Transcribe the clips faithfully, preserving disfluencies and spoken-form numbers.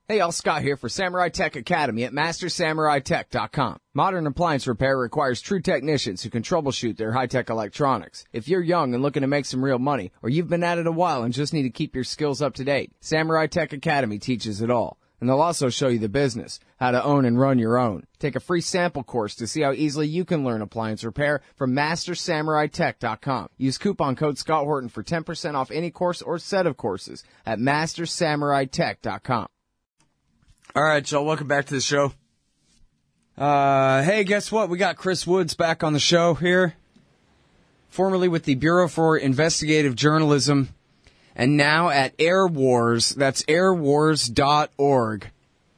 Hey, y'all, Scott here for Samurai Tech Academy at master samurai tech dot com. Modern appliance repair requires true technicians who can troubleshoot their high-tech electronics. If you're young and looking to make some real money, or you've been at it a while and just need to keep your skills up to date, Samurai Tech Academy teaches it all. And they'll also show you the business, how to own and run your own. Take a free sample course to see how easily you can learn appliance repair from master samurai tech dot com. Use coupon code Scott Horton for ten percent off any course or set of courses at master samurai tech dot com. All right, y'all, welcome back to the show. Uh, hey, guess what? We got Chris Woods back on the show here, formerly with the Bureau for Investigative Journalism, and now at Air Wars. That's air wars dot org.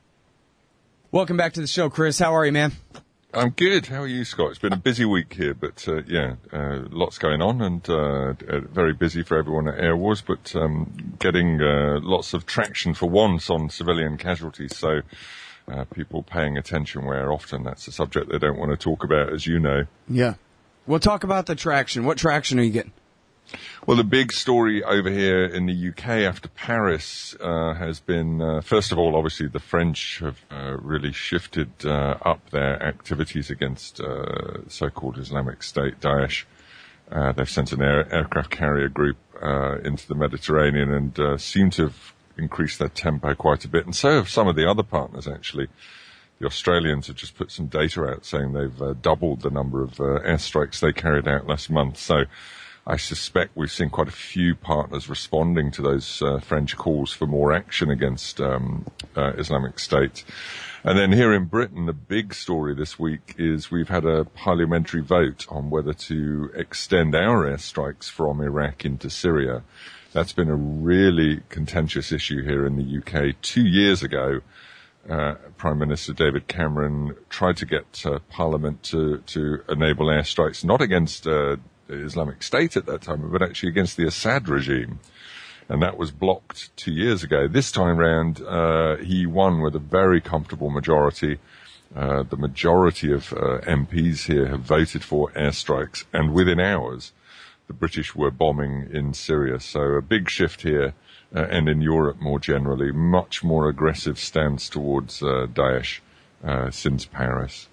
Welcome back to the show, Chris. How are you, man? I'm good. How are you, Scott? It's been a busy week here, but uh, yeah, uh, lots going on and uh, very busy for everyone at Air Wars, but um, getting uh, lots of traction for once on civilian casualties. So uh, people paying attention where often that's a subject they don't want to talk about, as you know. Yeah. Well, talk about the traction. What traction are you getting? Well, the big story over here in the U K after Paris uh, has been, uh, first of all, obviously the French have uh, really shifted uh, up their activities against uh, so-called Islamic State, Daesh. Uh, they've sent an air, aircraft carrier group uh, into the Mediterranean and uh, seem to have increased their tempo quite a bit. And so have some of the other partners, actually. The Australians have just put some data out saying they've uh, doubled the number of uh, airstrikes they carried out last month. So I suspect we've seen quite a few partners responding to those uh, French calls for more action against um, uh, Islamic State. And then here in Britain, the big story this week is we've had a parliamentary vote on whether to extend our airstrikes from Iraq into Syria. That's been a really contentious issue here in the U K. Two years ago, uh, Prime Minister David Cameron tried to get uh, Parliament to, to enable airstrikes, not against uh, Islamic State at that time, but actually against the Assad regime. And that was blocked two years ago. This time round, uh, he won with a very comfortable majority. Uh, the majority of uh, M Ps here have voted for airstrikes, and within hours, the British were bombing in Syria. So a big shift here, uh, and in Europe more generally, much more aggressive stance towards uh, Daesh uh, since Paris.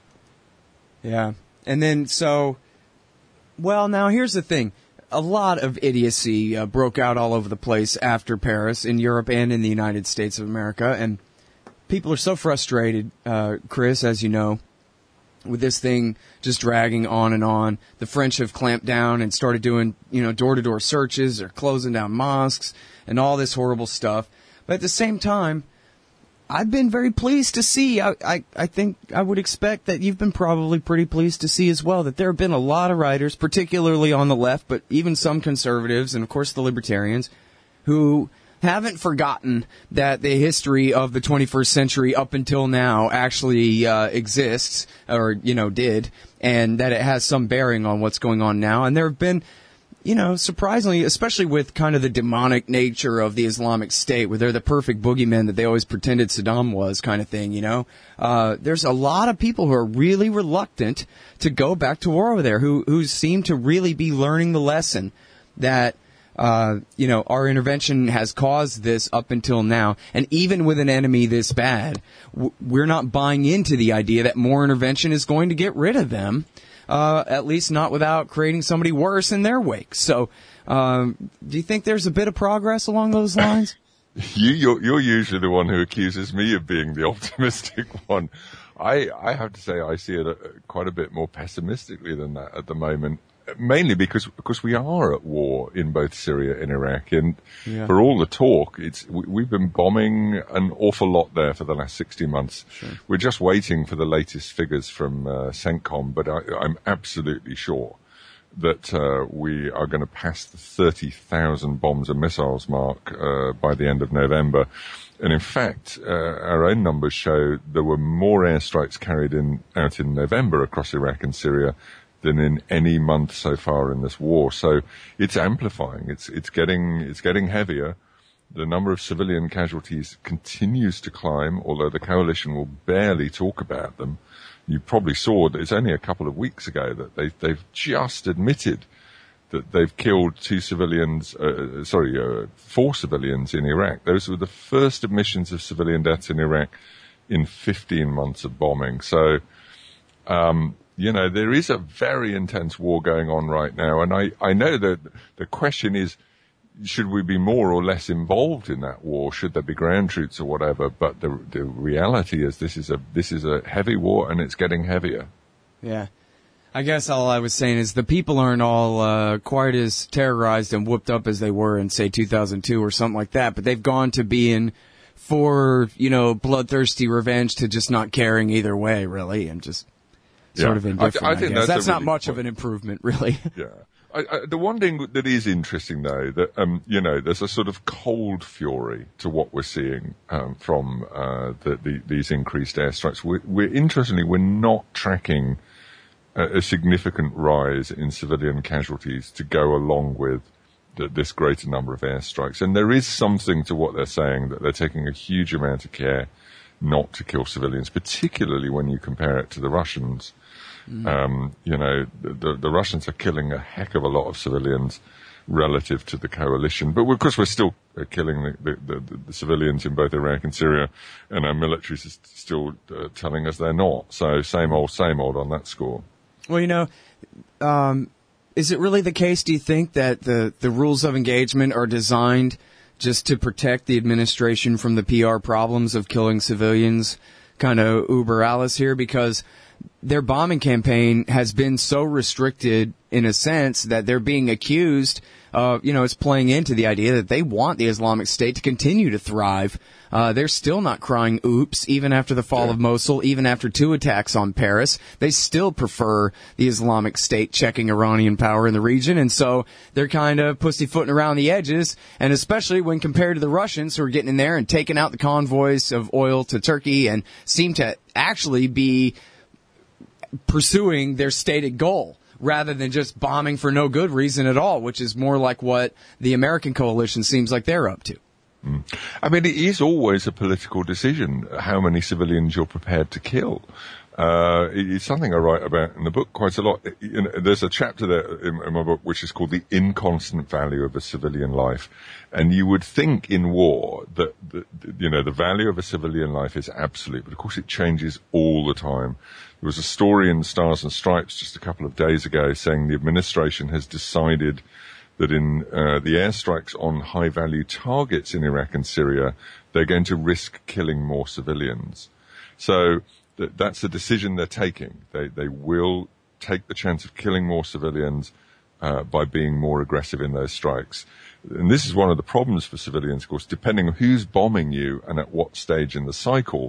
Yeah. And then, so... Well, now, here's the thing. A lot of idiocy uh, broke out all over the place after Paris, in Europe and in the United States of America, and people are so frustrated, uh, Chris, as you know, with this thing just dragging on and on. The French have clamped down and started doing, you know, door-to-door searches, or closing down mosques, and all this horrible stuff. But at the same time, I've been very pleased to see, I, I, I think I would expect that you've been probably pretty pleased to see as well, that there have been a lot of writers, particularly on the left, but even some conservatives, and of course the libertarians, who haven't forgotten that the history of the twenty-first century up until now actually uh, exists, or, you know, did, and that it has some bearing on what's going on now. And there have been, you know, surprisingly, especially with kind of the demonic nature of the Islamic State, where they're the perfect boogeyman that they always pretended Saddam was, kind of thing, you know, uh, there's a lot of people who are really reluctant to go back to war over there, who, who seem to really be learning the lesson that, uh, you know, our intervention has caused this up until now. And even with an enemy this bad, w- we're not buying into the idea that more intervention is going to get rid of them. Uh, at least not without creating somebody worse in their wake. So, um, do you think there's a bit of progress along those lines? you, you're, you're usually the one who accuses me of being the optimistic one. I, I have to say I see it a, quite a bit more pessimistically than that at the moment. Mainly because, because we are at war in both Syria and Iraq, and yeah. for all the talk, it's we, we've been bombing an awful lot there for the last sixty months. Sure. We're just waiting for the latest figures from uh, CENTCOM, but I, I'm absolutely sure that uh, we are going to pass the thirty thousand bombs and missiles mark uh, by the end of November. And in fact, uh, our own numbers show there were more airstrikes carried in out in November across Iraq and Syria than in any month so far in this war. So it's amplifying. It's it's getting it's getting heavier. The number of civilian casualties continues to climb, although the coalition will barely talk about them. You probably saw that it's only a couple of weeks ago that they they've just admitted that they've killed two civilians, uh, sorry, uh, four civilians in Iraq. Those were the first admissions of civilian deaths in Iraq in fifteen months of bombing. So, um, you know, there is a very intense war going on right now. And I, I know that the question is, should we be more or less involved in that war? Should there be ground troops or whatever? But the the reality is this is a this is a heavy war, and it's getting heavier. Yeah. I guess all I was saying is the people aren't all uh, quite as terrorized and whooped up as they were in, say, two thousand two or something like that, but they've gone to being for, you know, bloodthirsty revenge to just not caring either way, really, and just sort yeah. of indifferent, I, I, I think guess. That's, that's really not much point. of an improvement, really. Yeah. I, I, the one thing that is interesting, though, that, um, you know, there's a sort of cold fury to what we're seeing um, from uh, the, the, these increased airstrikes. We're, we're, interestingly, we're not tracking a significant rise in civilian casualties to go along with the, this greater number of airstrikes. And there is something to what they're saying, that they're taking a huge amount of care not to kill civilians, particularly when you compare it to the Russians. Mm. Um, you know, the, the Russians are killing a heck of a lot of civilians relative to the coalition. But of course, we're still killing the, the, the, the civilians in both Iraq and Syria, and our military is still uh, telling us they're not. So same old, same old on that score. Well, you know, um, is it really the case, do you think, that the, the rules of engagement are designed just to protect the administration from the P R problems of killing civilians, kind of uber alles here? Because their bombing campaign has been so restricted in a sense that they're being accused, uh, you know, it's playing into the idea that they want the Islamic State to continue to thrive. Uh, they're still not crying oops, even after the fall yeah. of Mosul, even after two attacks on Paris. They still prefer the Islamic State checking Iranian power in the region, and so they're kind of pussyfooting around the edges, and especially when compared to the Russians, who are getting in there and taking out the convoys of oil to Turkey and seem to actually be pursuing their stated goal, rather than just bombing for no good reason at all, which is more like what the American coalition seems like they're up to. Mm. I mean, it is always a political decision how many civilians you're prepared to kill. Uh, it's something I write about in the book quite a lot. You know, there's a chapter there in, in my book which is called The Inconstant Value of a Civilian Life. And you would think in war that, that, you know, the value of a civilian life is absolute, but of course it changes all the time. There was a story in Stars and Stripes just a couple of days ago saying the administration has decided that in uh, the airstrikes on high-value targets in Iraq and Syria, they're going to risk killing more civilians. So th- that's a decision they're taking. They they will take the chance of killing more civilians uh, by being more aggressive in those strikes. And this is one of the problems for civilians, of course, depending on who's bombing you and at what stage in the cycle,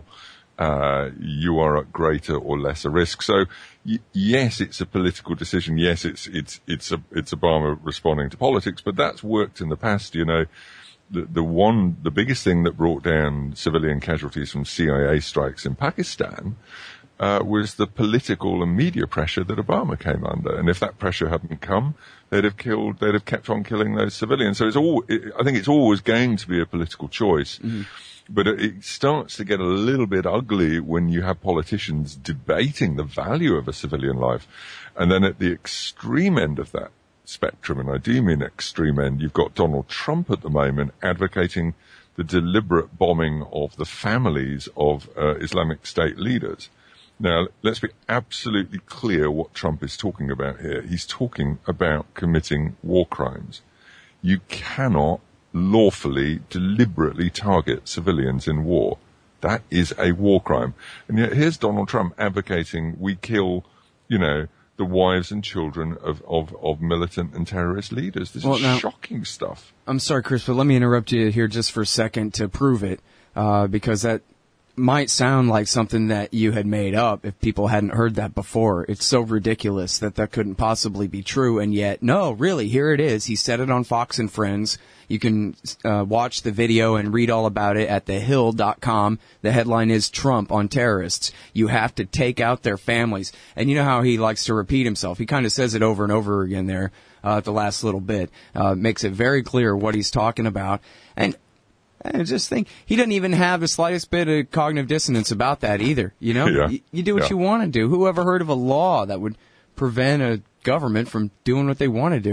Uh, you are at greater or lesser risk. So, y- yes, it's a political decision. Yes, it's it's it's a, it's Obama responding to politics, but that's worked in the past. You know, the the one the biggest thing that brought down civilian casualties from C I A strikes in Pakistan uh, was the political and media pressure that Obama came under. And if that pressure hadn't come, they'd have killed. They'd have kept on killing those civilians. So it's all. It, I think it's always going to be a political choice. Mm-hmm. But it starts to get a little bit ugly when you have politicians debating the value of a civilian life. And then at the extreme end of that spectrum, and I do mean extreme end, you've got Donald Trump at the moment advocating the deliberate bombing of the families of uh, Islamic State leaders. Now, let's be absolutely clear what Trump is talking about here. He's talking about committing war crimes. You cannot lawfully, deliberately target civilians in war. That is a war crime. And yet here's Donald Trump advocating we kill, you know, the wives and children of, of, of militant and terrorist leaders. This well, is now, shocking stuff. I'm sorry, Chris, but let me interrupt you here just for a second to prove it, uh, because that might sound like something that you had made up if people hadn't heard that before. It's so ridiculous that that couldn't possibly be true, and yet, no, really, here it is. He said it on Fox and Friends. You can uh, watch the video and read all about it at the hill dot com. The headline is Trump on terrorists. You have to take out their families. And you know how he likes to repeat himself. He kind of says it over and over again there uh, at the last little bit. Uh, makes it very clear what he's talking about. And I just think he doesn't even have the slightest bit of cognitive dissonance about that either. You know, yeah. you, you do what yeah. you want to do. Who ever heard of a law that would prevent a government from doing what they want to do?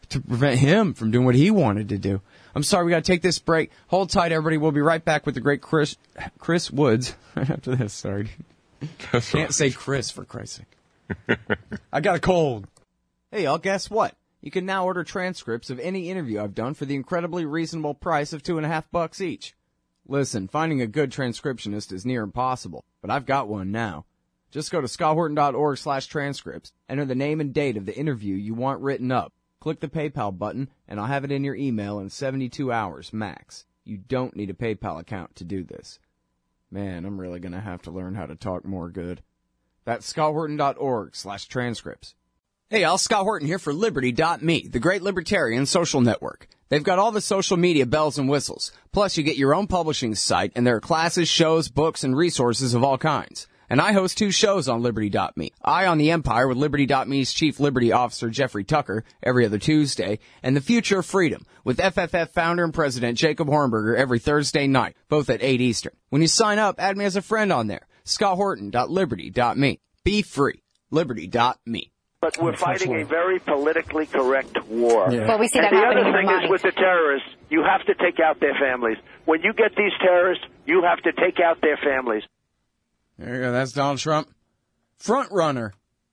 to prevent him from doing what he wanted to do. I'm sorry, we got to take this break. Hold tight, everybody. We'll be right back with the great Chris Chris Woods right after this. Sorry. That's Can't right. say Chris, for Christ's sake. I got a cold. Hey, y'all, guess what? You can now order transcripts of any interview I've done for the incredibly reasonable price of two and a half bucks each. Listen, finding a good transcriptionist is near impossible, but I've got one now. Just go to scotthorton.org slash transcripts, enter the name and date of the interview you want written up, click the PayPal button, and I'll have it in your email in seventy-two hours max. You don't need a PayPal account to do this. Man, I'm really going to have to learn how to talk more good. That's scotthorton.org slash transcripts. Hey, y'all, Scott Horton here for Liberty dot me, the great libertarian social network. They've got all the social media bells and whistles. Plus, you get your own publishing site, and there are classes, shows, books, and resources of all kinds. And I host two shows on Liberty dot me. Eye on the Empire with Liberty dot me's Chief Liberty Officer Jeffrey Tucker every other Tuesday, and The Future of Freedom with F F F founder and president Jacob Hornberger every Thursday night, both at eight Eastern. When you sign up, add me as a friend on there. scott horton dot liberty dot me. Be free. Liberty dot me. But we're fighting a very politically correct war. Yeah. Well, we see and that the happening other in thing Vermont. is with the terrorists, you have to take out their families. When you get these terrorists, you have to take out their families. There you go. That's Donald Trump. Front runner.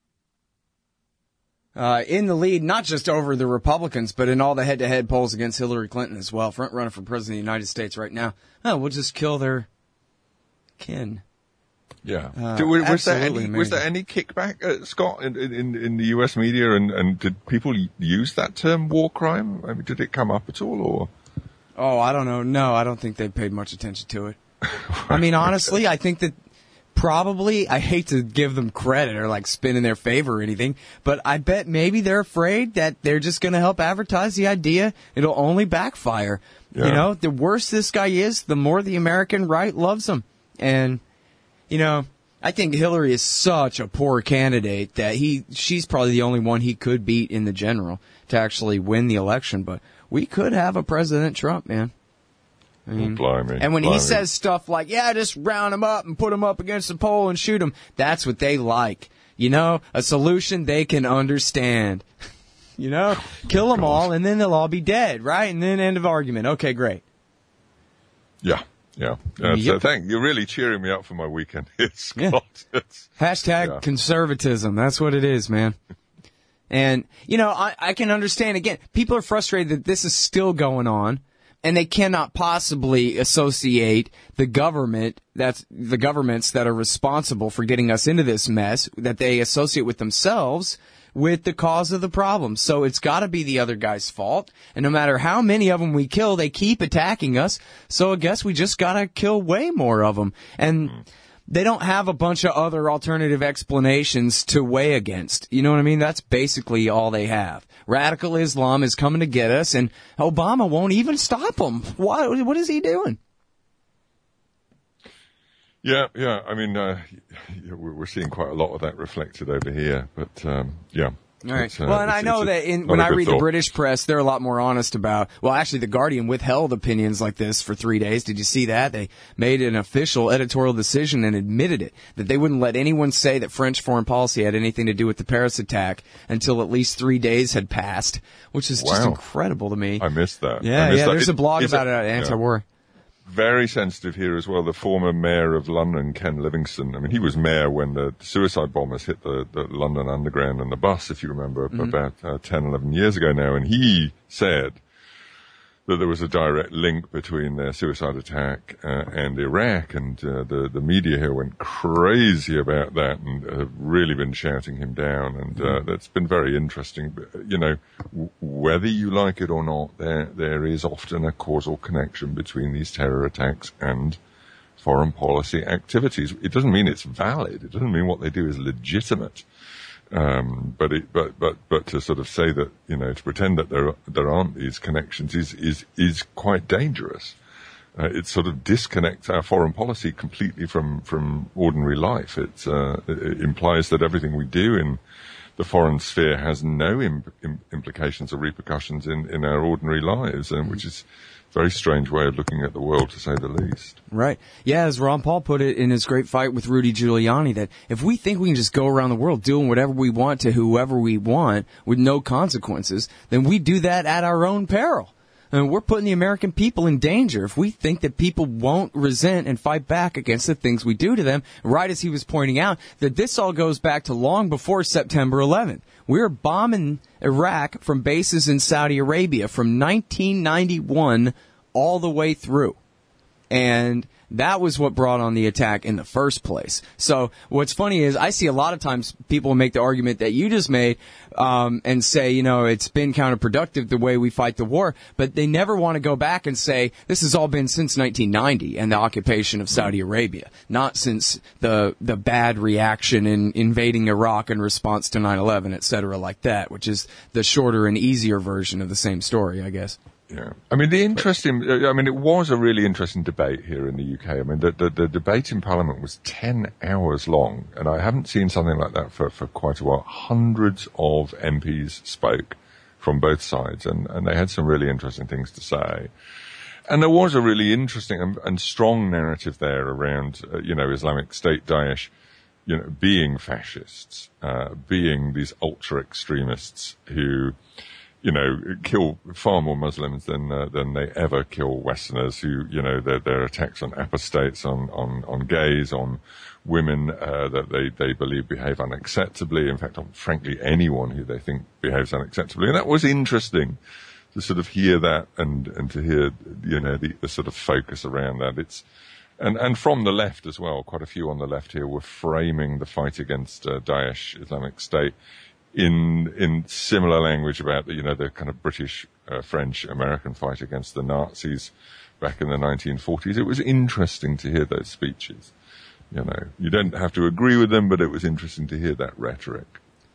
Uh, in the lead, not just over the Republicans, but in all the head-to-head polls against Hillary Clinton as well. Front runner for president of the United States right now. Oh, we'll just kill their kin. Yeah. Uh, Do- was, there absolutely any, was there amazing. any kickback, uh, Scott, in, in, in the U S media, and, and did people use that term war crime? I mean, did it come up at all, or? Oh, I don't know. No, I don't think they paid much attention to it. I mean, honestly, I think that probably, I hate to give them credit or like spin in their favor or anything, but I bet maybe they're afraid that they're just going to help advertise the idea. It'll only backfire. Yeah. You know, the worse this guy is, the more the American right loves him. And, you know, I think Hillary is such a poor candidate that he, she's probably the only one he could beat in the general to actually win the election. But we could have a President Trump, man. I mean, Blimey, and when blimey. he says stuff like, yeah, just round him up and put him up against the pole and shoot him, that's what they like. You know, a solution they can understand. You know, kill them all and then they'll all be dead, right? And then end of argument. Okay, great. Yeah, yeah. Uh, Yep. So thank you're really cheering me up for my weekend, Scott. Yeah. It's- Hashtag Yeah. conservatism. That's what it is, man. And, you know, I, I can understand, again, people are frustrated that this is still going on, and they cannot possibly associate the government, that's the governments that are responsible for getting us into this mess, that they associate with themselves with the cause of the problem. So it's got to be the other guy's fault. And no matter how many of them we kill, they keep attacking us. So I guess we just got to kill way more of them. And they don't have a bunch of other alternative explanations to weigh against. You know what I mean? That's basically all they have. Radical Islam is coming to get us, and Obama won't even stop them. Why? What is he doing? Yeah, yeah. I mean, uh, we're we're seeing quite a lot of that reflected over here, but um, yeah. All right. It's, uh, well, and I it's- know it's a- that in, not when a I good read the thought. British press, they're a lot more honest about, well, actually, The Guardian withheld opinions like this for three days. Did you see that? They made an official editorial decision and admitted it, that they wouldn't let anyone say that French foreign policy had anything to do with the Paris attack until at least three days had passed, which is just Wow. incredible to me. I missed that. I Yeah, missed yeah, that. there's It- a blog is about it- it at yeah. Anti-War. Very sensitive here as well. The former mayor of London, Ken Livingstone. I mean, he was mayor when the suicide bombers hit the, the London Underground and the bus, if you remember, Mm-hmm. about uh, ten, eleven years ago now. And he said that there was a direct link between their suicide attack uh, and Iraq. And uh, the, the media here went crazy about that and have really been shouting him down. And uh, that's been very interesting. But, you know, w- whether you like it or not, there there is often a causal connection between these terror attacks and foreign policy activities. It doesn't mean it's valid. It doesn't mean what they do is legitimate. Um, but it, but, but, but to sort of say that, you know, to pretend that there, there aren't these connections is, is, is quite dangerous. Uh, it sort of disconnects our foreign policy completely from, from ordinary life. It's, uh, it implies that everything we do in the foreign sphere has no imp- im- implications or repercussions in, in our ordinary lives, and which is very strange way of looking at the world, to say the least. Right. Yeah, as Ron Paul put it in his great fight with Rudy Giuliani, that if we think we can just go around the world doing whatever we want to whoever we want with no consequences, then we do that at our own peril. I mean, we're putting the American people in danger if we think that people won't resent and fight back against the things we do to them, right as he was pointing out, that this all goes back to long before September eleventh. We were bombing Iraq from bases in Saudi Arabia from nineteen ninety-one all the way through. And that was what brought on the attack in the first place. So what's funny is I see a lot of times people make the argument that you just made um, and say, you know, it's been counterproductive the way we fight the war, but they never want to go back and say this has all been since nineteen ninety and the occupation of Saudi Arabia, not since the the bad reaction in invading Iraq in response to nine eleven, et cetera, like that, which is the shorter and easier version of the same story, I guess. Yeah. I mean, the interesting, I mean, it was a really interesting debate here in the U K. I mean, the, the, the debate in Parliament was ten hours long, and I haven't seen something like that for, for quite a while. Hundreds of M Ps spoke from both sides, and, and they had some really interesting things to say. And there was a really interesting and, and strong narrative there around, uh, you know, Islamic State, Daesh, you know, being fascists, uh, being these ultra extremists who, you know, kill far more Muslims than uh, than they ever kill Westerners. Who, you know, their their attacks on apostates, on on on gays, on women uh, that they they believe behave unacceptably. In fact, on frankly anyone who they think behaves unacceptably. And that was interesting to sort of hear that and and to hear, you know, the, the sort of focus around that. It's and and from the left as well. Quite a few on the left here were framing the fight against uh, Daesh, Islamic State, in in similar language about the, you know, the kind of British, uh, French, American fight against the Nazis back in the nineteen forties. It was interesting to hear those speeches. You know, you don't have to agree with them, but it was interesting to hear that rhetoric.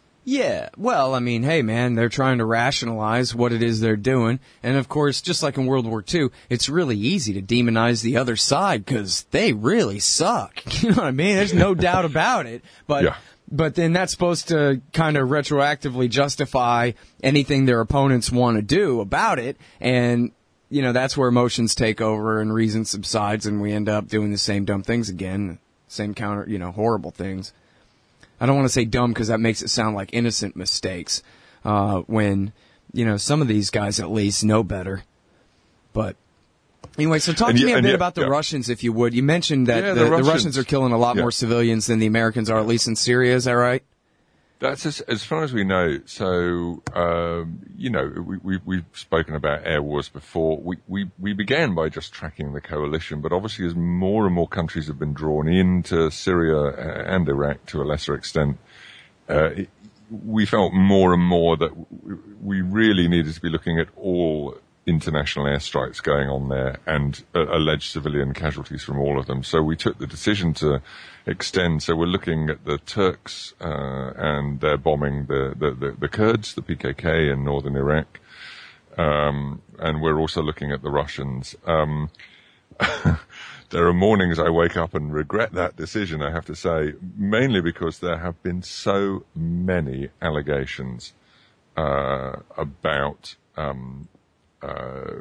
Yeah, well, I mean, hey, man, they're trying to rationalize what it is they're doing. And, of course, just like in World War Two, it's really easy to demonize the other side because they really suck. You know what I mean? There's no doubt about it. But yeah. But then that's supposed to kind of retroactively justify anything their opponents want to do about it. And, you know, that's where emotions take over and reason subsides, and we end up doing the same dumb things again, same counter, you know, horrible things. I don't want to say dumb because that makes it sound like innocent mistakes, uh, when, you know, some of these guys at least know better. But anyway, so talk and to yeah, me a bit yeah, about the yeah. Russians, if you would. You mentioned that yeah, the, the, the Russians, Russians are killing a lot yeah. more civilians than the Americans are, at least in Syria. Is that right? That's as, as far as we know. So, um, you know, we, we, we've spoken about air wars before. We, we, we began by just tracking the coalition, but obviously as more and more countries have been drawn into Syria and Iraq to a lesser extent, uh, it, we felt more and more that we really needed to be looking at all international airstrikes going on there and uh, alleged civilian casualties from all of them. So we took the decision to extend. So we're looking at the Turks uh, and they're bombing the, the, the, the Kurds, the P K K in northern Iraq. Um, and we're also looking at the Russians. Um, there are mornings I wake up and regret that decision, I have to say, mainly because there have been so many allegations uh, about um Uh,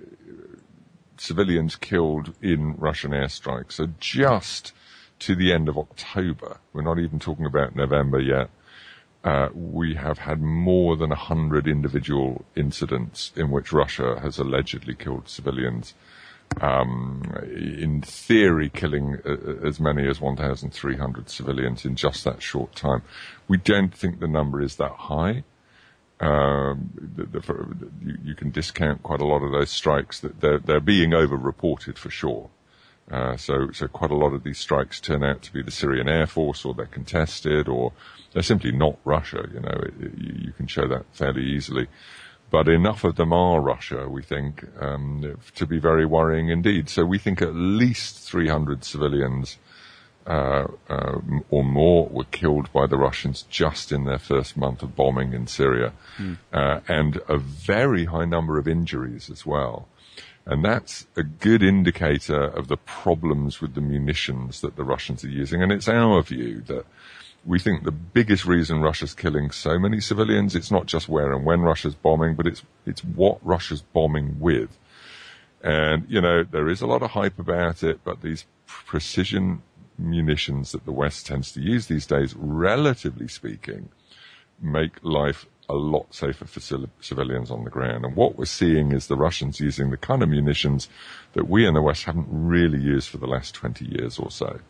civilians killed in Russian airstrikes. So just to the end of October, we're not even talking about November yet, uh, we have had more than a hundred individual incidents in which Russia has allegedly killed civilians. Um, in theory, killing uh, as many as one thousand three hundred civilians in just that short time. We don't think the number is that high. Um, the, the, for, you, you can discount quite a lot of those strikes. That they're, they're being over-reported for sure. Uh, so, so quite a lot of these strikes turn out to be the Syrian Air Force, or they're contested, or they're simply not Russia. You know, it, it, you can show that fairly easily. But enough of them are Russia, we think, um, to be very worrying indeed. So we think at least three hundred civilians Uh, uh, or more were killed by the Russians just in their first month of bombing in Syria, mm. uh, and a very high number of injuries as well. And that's a good indicator of the problems with the munitions that the Russians are using. And it's our view that we think the biggest reason Russia's killing so many civilians, it's not just where and when Russia's bombing, but it's it's what Russia's bombing with. And, you know, there is a lot of hype about it, but these precision munitions that the West tends to use these days, relatively speaking, make life a lot safer for civilians on the ground. And what we're seeing is the Russians using the kind of munitions that we in the West haven't really used for the last twenty years or so.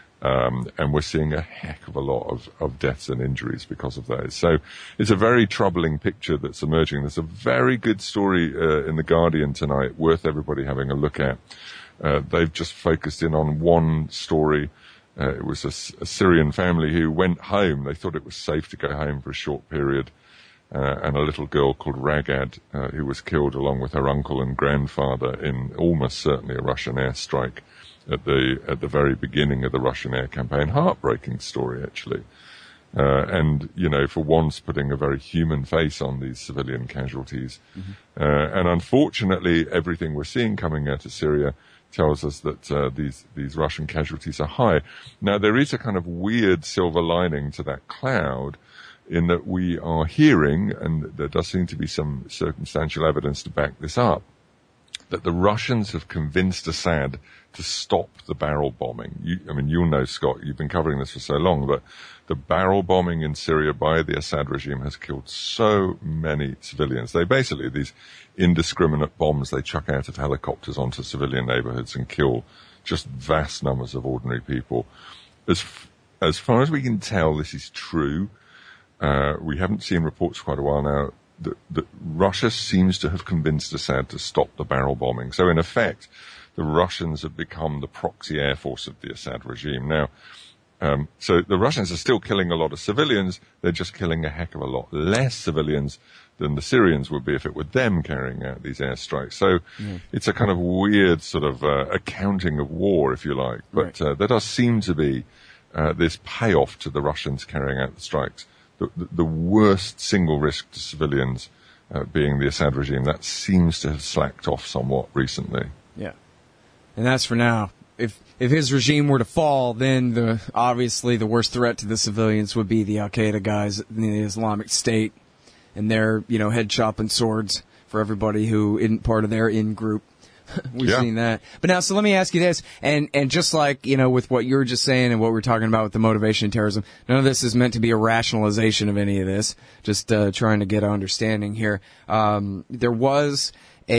Um, and we're seeing a heck of a lot of, of deaths and injuries because of those. So it's a very troubling picture that's emerging. There's a very good story uh, in The Guardian tonight, worth everybody having a look at. Uh, they've just focused in on one story. Uh, it was a, a Syrian family who went home. They thought it was safe to go home for a short period. Uh, and a little girl called Ragad, uh, who was killed along with her uncle and grandfather in almost certainly a Russian airstrike at the at the very beginning of the Russian air campaign. Heartbreaking story, actually. Uh, and, you know, for once putting a very human face on these civilian casualties. Mm-hmm. Uh, and unfortunately, everything we're seeing coming out of Syria tells us that uh, these these Russian casualties are high. Now, there is a kind of weird silver lining to that cloud, in that we are hearing, and there does seem to be some circumstantial evidence to back this up, that the Russians have convinced Assad to stop the barrel bombing. You, I mean, you'll know, Scott, you've been covering this for so long, but the barrel bombing in Syria by the Assad regime has killed so many civilians. They basically, these indiscriminate bombs they chuck out of helicopters onto civilian neighborhoods and kill just vast numbers of ordinary people. As, as far as we can tell, this is true. Uh, we haven't seen reports for quite a while now that, that Russia seems to have convinced Assad to stop the barrel bombing. So in effect, the Russians have become the proxy air force of the Assad regime. Now, um, so the Russians are still killing a lot of civilians. They're just killing a heck of a lot less civilians than the Syrians would be if it were them carrying out these airstrikes. So mm. it's a kind of weird sort of uh, accounting of war, if you like. But right. uh, there does seem to be uh, this payoff to the Russians carrying out the strikes. The, the worst single risk to civilians uh, being the Assad regime, that seems to have slacked off somewhat recently. Yeah. And that's for now. If if his regime were to fall, then the obviously the worst threat to the civilians would be the Al-Qaeda guys in the Islamic State and their, you know, head chopping swords for everybody who isn't part of their in-group. We've yeah. seen that. But now, so let me ask you this, and and just like, you know, with what you were just saying and what we we're talking about with the motivation of terrorism, none of this is meant to be a rationalization of any of this, just uh, trying to get an understanding here. Um, there was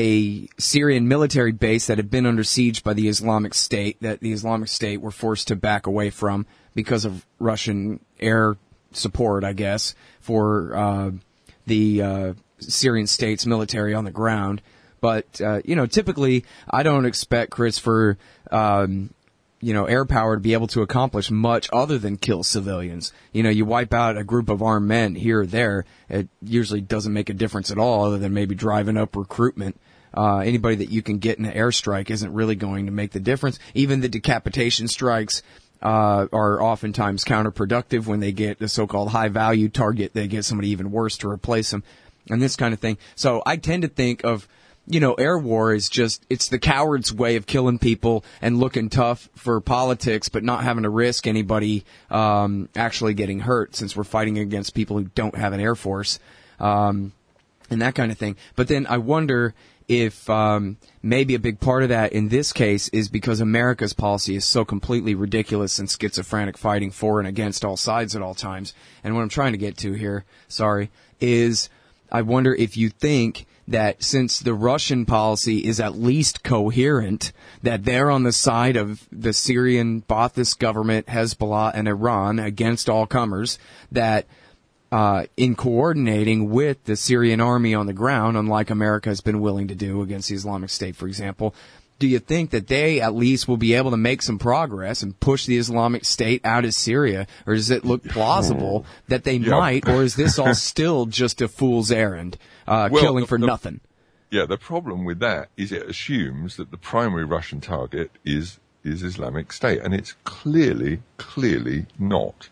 a Syrian military base that had been under siege by the Islamic State, that the Islamic State were forced to back away from because of Russian air support, I guess, for uh, the uh, Syrian state's military on the ground. But, uh, you know, typically I don't expect, Chris, for, um, you know, air power to be able to accomplish much other than kill civilians. You know, you wipe out a group of armed men here or there, it usually doesn't make a difference at all other than maybe driving up recruitment. Uh, anybody that you can get in an airstrike isn't really going to make the difference. Even the decapitation strikes uh, are oftentimes counterproductive when they get the so-called high-value target. They get somebody even worse to replace them and this kind of thing. So I tend to think of, you know, air war is just, it's the coward's way of killing people and looking tough for politics, but not having to risk anybody um, actually getting hurt, since we're fighting against people who don't have an air force um, and that kind of thing. But then I wonder if um, maybe a big part of that in this case is because America's policy is so completely ridiculous and schizophrenic, fighting for and against all sides at all times. And what I'm trying to get to here, sorry, is I wonder if you think that since the Russian policy is at least coherent, that they're on the side of the Syrian Ba'athist government, Hezbollah, and Iran against all comers, that uh, in coordinating with the Syrian army on the ground, unlike America has been willing to do against the Islamic State, for example, do you think that they at least will be able to make some progress and push the Islamic State out of Syria? Or does it look plausible that they yep. might? Or is this all still just a fool's errand, uh, well, killing for the, nothing? Yeah, the problem with that is it assumes that the primary Russian target is, is Islamic State. And it's clearly, clearly not.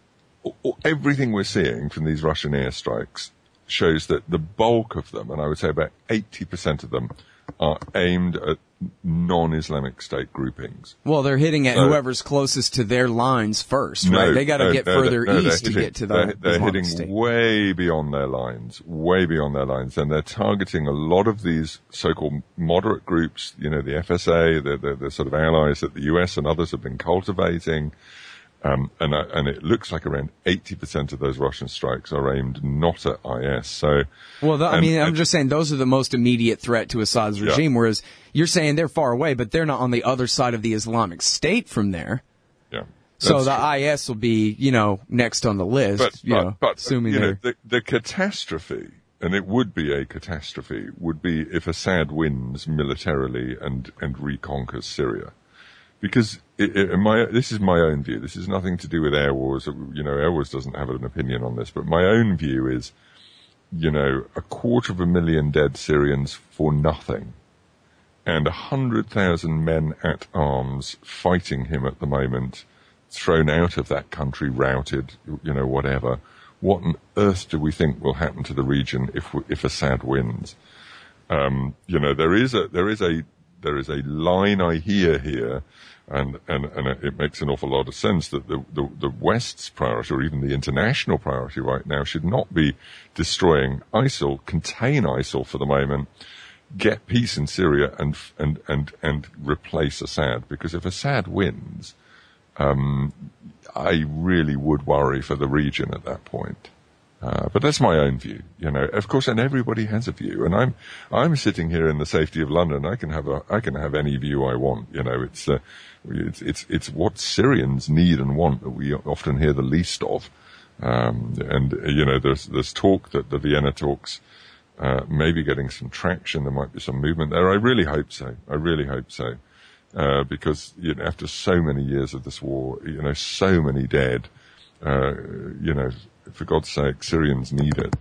Everything we're seeing from these Russian airstrikes shows that the bulk of them, and I would say about eighty percent of them, are aimed at non-Islamic State groupings. Well, they're hitting at so, whoever's closest to their lines first, no, right? They got to no, get no, further no, east to hitting, get to the They're, they're Islamic hitting State. way beyond their lines, way beyond their lines, and they're targeting a lot of these so-called moderate groups, you know, the F S A, the, the, the sort of allies that the U S and others have been cultivating. Um, and, uh, and it looks like around eighty percent of those Russian strikes are aimed not at I S. So, well, the, I and, mean, I'm and, just saying those are the most immediate threat to Assad's regime, yeah. Whereas you're saying they're far away, but they're not on the other side of the Islamic State from there. Yeah. So the true. I S will be, you know, next on the list, but, you but, know, but, assuming you they're... know, the, the catastrophe, and it would be a catastrophe, would be if Assad wins militarily and, and reconquers Syria. Because it, it, my, this is my own view. This is nothing to do with Air Wars. You know, Air Wars doesn't have an opinion on this. But my own view is, you know, a quarter of a million dead Syrians for nothing. And a hundred thousand men at arms fighting him at the moment, thrown out of that country, routed, you know, whatever. What on earth do we think will happen to the region if if Assad wins? Um, you know, there is a there is a there is a line I hear here, and and and it makes an awful lot of sense that the the, the West's priority, or even the international priority right now, should not be destroying ISIL, contain ISIL for the moment, get peace in Syria, and and and and replace Assad. Because if Assad wins, um, I really would worry for the region at that point. Uh, but that's my own view, you know. Of course, and everybody has a view. And I'm I'm sitting here in the safety of London. I can have a I can have any view I want. You know, it's uh, it's it's it's what Syrians need and want that we often hear the least of. Um, and uh, you know, there's there's talk that the Vienna talks uh, may be getting some traction. There might be some movement there. I really hope so. I really hope so. Uh, because you know, after so many years of this war, you know, so many dead, uh, you know. For God's sake, Syrians need it.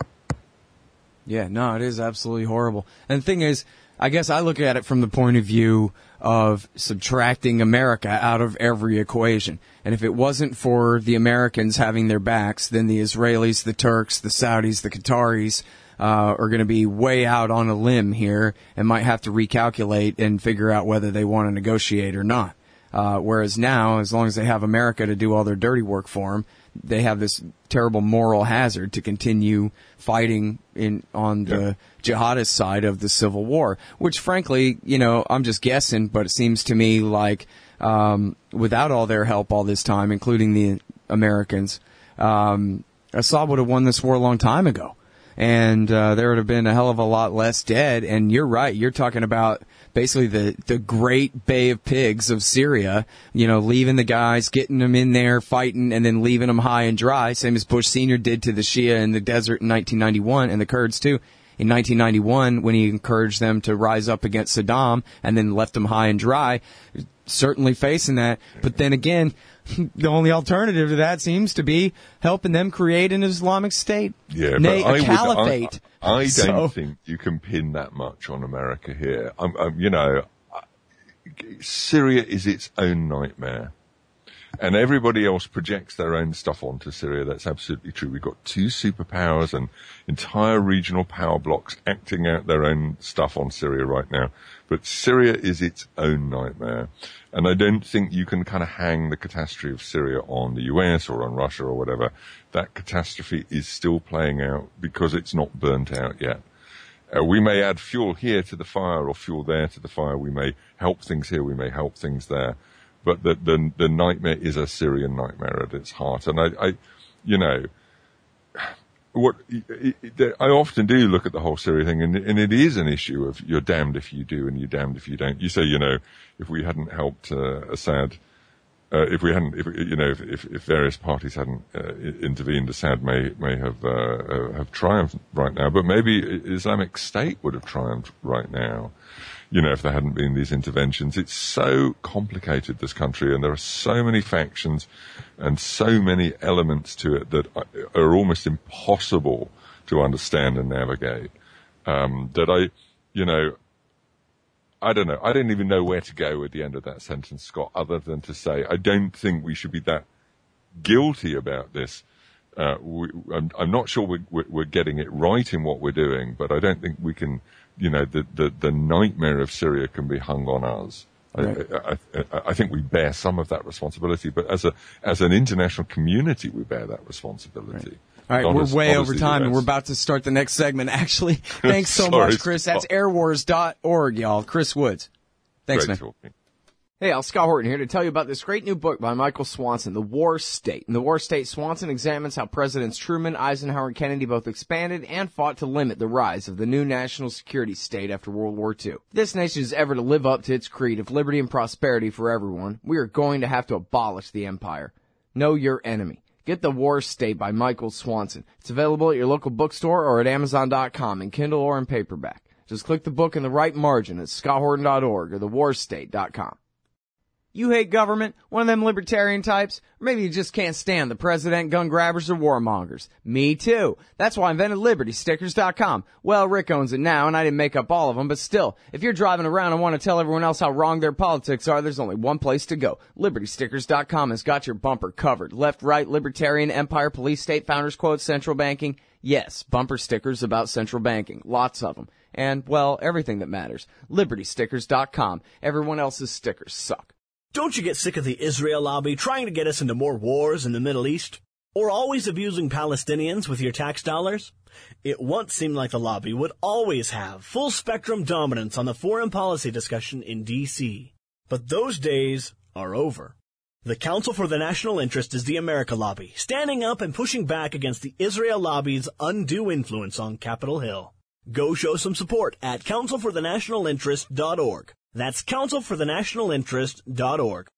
Yeah, no, it is absolutely horrible. And the thing is, I guess I look at it from the point of view of subtracting America out of every equation. And if it wasn't for the Americans having their backs, then the Israelis, the Turks, the Saudis, the Qataris uh, are going to be way out on a limb here and might have to recalculate and figure out whether they want to negotiate or not. Uh, whereas now, as long as they have America to do all their dirty work for them, they have this terrible moral hazard to continue fighting in on the yeah. jihadist side of the civil war, which frankly, you know, I'm just guessing, but it seems to me like um, without all their help all this time, including the Americans, um, Assad would have won this war a long time ago. And uh, there would have been a hell of a lot less dead. And you're right. You're talking about basically the, the great Bay of Pigs of Syria, you know, leaving the guys, getting them in there, fighting, and then leaving them high and dry, same as Bush Senior did to the Shia in the desert in nineteen ninety-one, and the Kurds too. In nineteen ninety-one, when he encouraged them to rise up against Saddam and then left them high and dry, certainly facing that. But then again, the only alternative to that seems to be helping them create an Islamic State. Yeah, nay, but a I caliphate. Would, I, I don't so, think you can pin that much on America here. Um, um, you know, Syria is its own nightmare. And everybody else projects their own stuff onto Syria. That's absolutely true. We've got two superpowers and entire regional power blocks acting out their own stuff on Syria right now. But Syria is its own nightmare. And I don't think you can kind of hang the catastrophe of Syria on the U S or on Russia or whatever. That catastrophe is still playing out because it's not burnt out yet. Uh, we may add fuel here to the fire or fuel there to the fire. We may help things here. We may help things there. But the, the, the nightmare is a Syrian nightmare at its heart. And I, I you know, what, it, it, I often do look at the whole Syria thing, and, and it is an issue of you're damned if you do and you're damned if you don't. You say, you know, if we hadn't helped uh, Assad, uh, if we hadn't, if, you know, if, if, if various parties hadn't uh, intervened, Assad may, may have, uh, have triumphed right now. But maybe Islamic State would have triumphed right now. You know, if there hadn't been these interventions. It's so complicated, this country, and there are so many factions and so many elements to it that are almost impossible to understand and navigate. Um, that I, you know, I don't know. I don't even know where to go at the end of that sentence, Scott, other than to say I don't think we should be that guilty about this Uh, we, I'm, I'm not sure we're, we're, we're getting it right in what we're doing, but I don't think we can, you know, the, the, the nightmare of Syria can be hung on us. Right. I, I, I think we bear some of that responsibility, but as a as an international community, we bear that responsibility. Right. All right, we're as, way over time, and we're about to start the next segment. Actually, thanks so Sorry, much, Chris. That's air wars dot org, y'all. Chris Woods. Thanks, Great man. Talking. Hey, Al, Scott Horton here to tell you about this great new book by Michael Swanson, The War State. In The War State, Swanson examines how Presidents Truman, Eisenhower, and Kennedy both expanded and fought to limit the rise of the new national security state after World War Two. If this nation is ever to live up to its creed of liberty and prosperity for everyone, we are going to have to abolish the empire. Know your enemy. Get The War State by Michael Swanson. It's available at your local bookstore or at amazon dot com in Kindle or in paperback. Just click the book in the right margin at scott horton dot org or the war state dot com. You hate government? One of them libertarian types? Or maybe you just can't stand the president, gun grabbers, or warmongers. Me too. That's why I invented liberty stickers dot com. Well, Rick owns it now, and I didn't make up all of them, but still, if you're driving around and want to tell everyone else how wrong their politics are, there's only one place to go. liberty stickers dot com has got your bumper covered. Left, right, libertarian, empire, police, state, founders quote, central banking. Yes, bumper stickers about central banking. Lots of them. And, well, everything that matters. liberty stickers dot com. Everyone else's stickers suck. Don't you get sick of the Israel lobby trying to get us into more wars in the Middle East? Or always abusing Palestinians with your tax dollars? It once seemed like the lobby would always have full-spectrum dominance on the foreign policy discussion in D C But those days are over. The Council for the National Interest is the America Lobby, standing up and pushing back against the Israel lobby's undue influence on Capitol Hill. Go show some support at council for the national interest dot org. That's council for the national interest dot org.